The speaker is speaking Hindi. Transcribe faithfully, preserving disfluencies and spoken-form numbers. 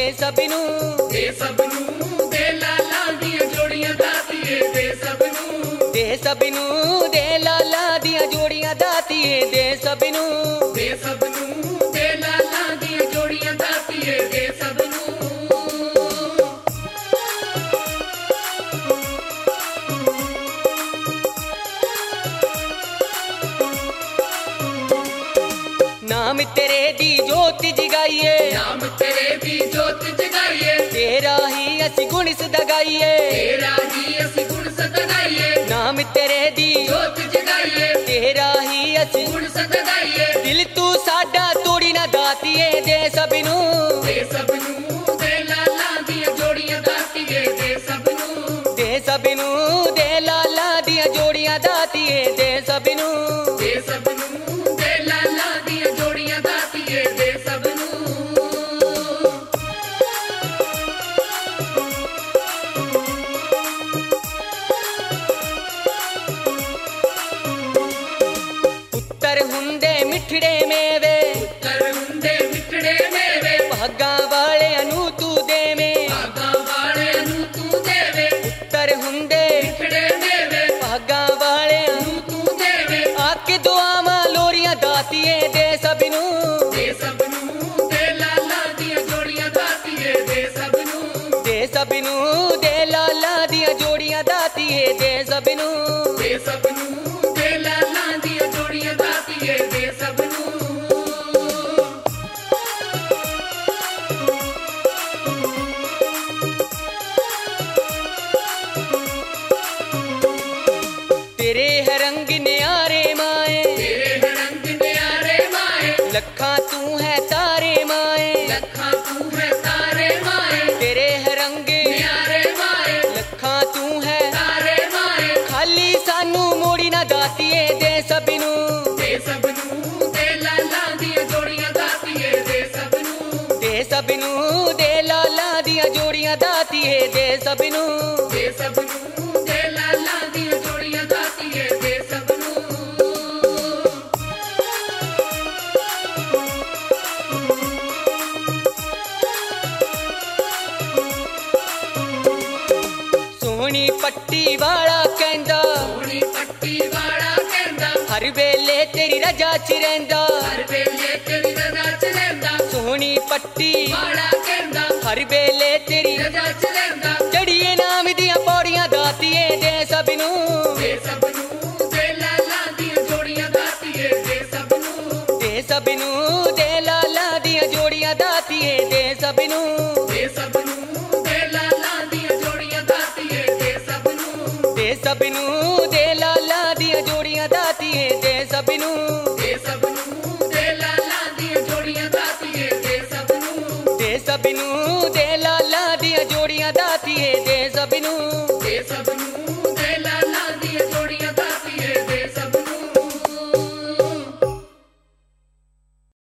सबनू दे सबनू दे लाला दिया जोड़ियां दातिए दे सबनू दे सबनू दे लाला दिया जोड़ियां दातिए दे सबनू दे सबनू दे लाला दिया जोड़ियां दातिए दे सबनू। नाम तेरे दी जोत जगाइए नाम तेरे दी जोत जगाइए तेरा ही असी गुण सदाइए तेरा ही असी गुण सदाइए नाम तेरे दी जोत जगाइए तेरा ही असी गुण सदाइए दिल तू साडा तोड़ी ना दातिए दे सबनू दे सबनू दे लाला दिया जोड़ियां दातिए दे सबनू दे सबनू दे लाला दिया जोड़ियां दातिए दे सबनू दे सबनू दे लाला दिया जोड़ियां दातिए दे सबनू। पुत्तर हुंदे मिठड़े मेवे कर हुंदे मिठड़े मेवे भागा वाले अनु तू देवे भागा वाले अनु तू देवे पुत्तर हुंदे मिठड़े मेवे भागा वाले अनु तू देवे आके दुआवा लोरियां दातिए दे सबनू दे सबनू दे लाला दिया जोड़ियां दातिए दे सबनू दे सबनू दे लाला दिया जोड़ियां दातिए दे सबनू दे सबनू दे लाला दिया जोड़ियां दातिए दे सबनू। तेरे है रंग न्यारे माए तेरे है रंग न्यारे माए लखा तू है तारे माए लखा तू है तारे माए तेरे है रंग न्यारे माए लखा तू है तारे माए खाली सानू मोड़ी ना दातिए दे सबनू दे सबनू दे लाला दिया जोड़ियां दातिए दे सबनू दे सबनू दे लाला दिया जोड़ियां दातिए दे सबनू दे सबनू दे लाला दिया जोड़ियां दातिए दे सबनू। सोहनी पट्टी वाला कहंदा सोहनी पट्टी वाला कहंदा हर वेले तेरी रजा च रहिंदा हर वेले तेरी रजा च रहिंदा सोहनी पट्टी वाला कहंदा हर वेले तेरी रजा च रहिंदा चढ़िए नाम दिया पौड़ियां दातिए दे सबनू दे सबनू दे लाला दिया जोड़ियां दातिए दे सबनू दे सबनू दे लाला दिया जोड़ियां दातिए दे सबनू दे सबनू दे लाला दिया जोड़ियां दातिए दे सबनू दे सबनू दे लाला दिया जोड़ियां दातिए दे सबनू दे सबनू दे लाला दिया जोड़ियां दातिए दे सबनू दे सबनू दे लाला दिया जोड़ियां दातिए दे